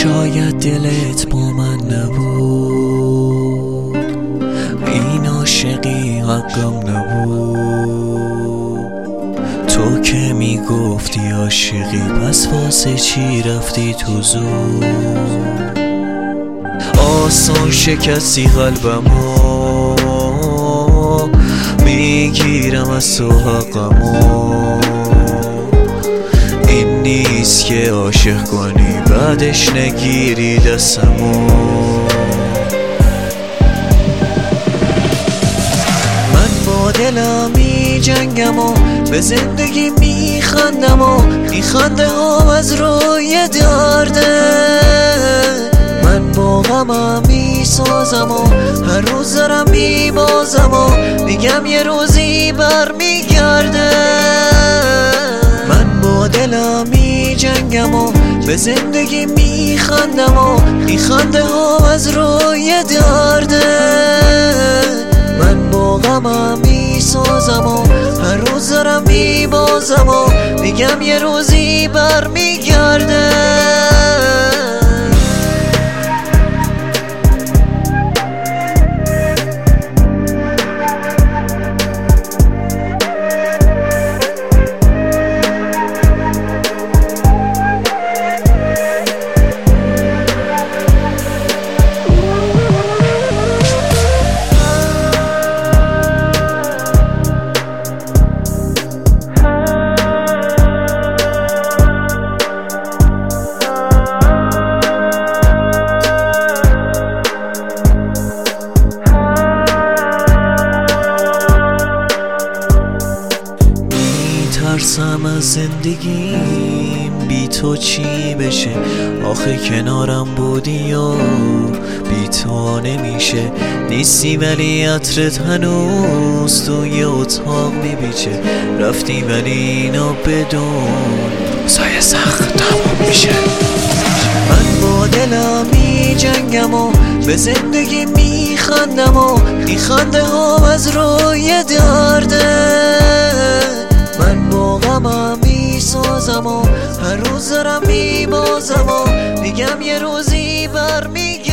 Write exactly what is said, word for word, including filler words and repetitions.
شاید دلت با من نبود، این عاشقی حقم نبود. تو که میگفتی عاشقی، پس واسه چی رفتی تو زود؟ آسان شکستی قلبمو، میگیرم از تو حقمو. این نیست که عاشق کنی بعدش نگیری دستمو. من با دلم می جنگم و به زندگی می خندم و میخنده هم از روی درده. من با غمم می سازم و هر روز دارم می بازم و میگم یه روزی بر می گرده. من با دلم می جنگم و به زندگی می خندم و میخنده هم از روی درده. من با غمم می سازم و هر روز دارم می بازم و میگم یه روزی بر می گرده. ترسم از زندگیم بی تو چی بشه، آخه کنارم بودی و بی تو نمیشه. نیستی ولی عطرت هنوز توی اتاق میبیچه. رفتی ولی اینا بدون سایه سخت تموم میشه. من با دلم می جنگم و به زندگی می خندم و میخنده هم از روی درده. من با غمم می سازم و هر روز دارم می بازم و میگم یه روزی بر می